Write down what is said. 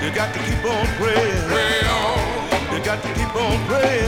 You got to keep on praying. Pray on. You got to keep on praying.